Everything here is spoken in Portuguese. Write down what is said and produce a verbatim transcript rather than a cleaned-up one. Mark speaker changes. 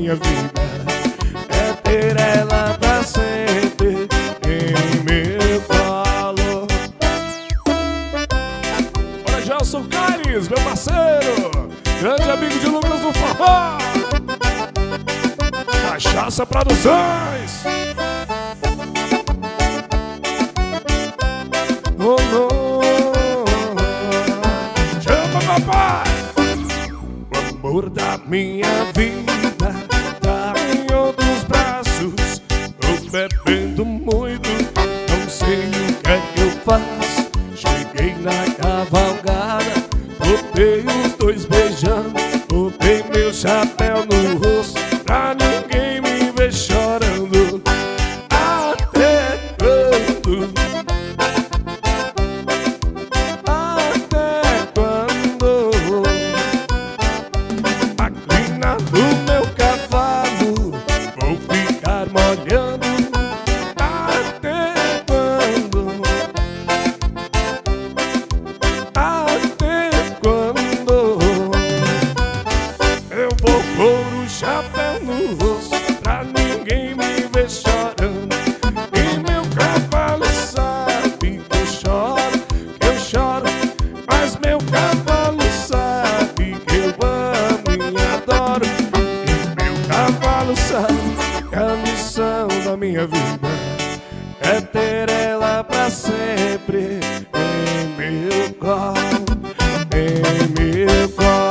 Speaker 1: minha vida é ter ela pra sempre em meu colo. Olha, Gelson Caires, meu parceiro, grande amigo de Lucas do Forró. Cachaça Produções. Oh, oh, chama papai. O amor da minha vida tá em outros braços. Tô bebendo muito, não sei o que é que eu faço. Cheguei na cavalgada, botei os dois beijando, botei meu chapéu no rosto pra ninguém me ver chorando. Até quando? Até quando? A crina do meu cavalo vou ficar molhando. Até quando? Até quando? Eu vou pôr o chapéu no rosto pra ninguém me ver chorando. E meu cavalo sabe que eu choro, que eu choro, mas meu cavalo sabe que eu amo e adoro. E meu cavalo sabe que a missão da minha vida é ter ela pra sempre em meu colo, em meu colo.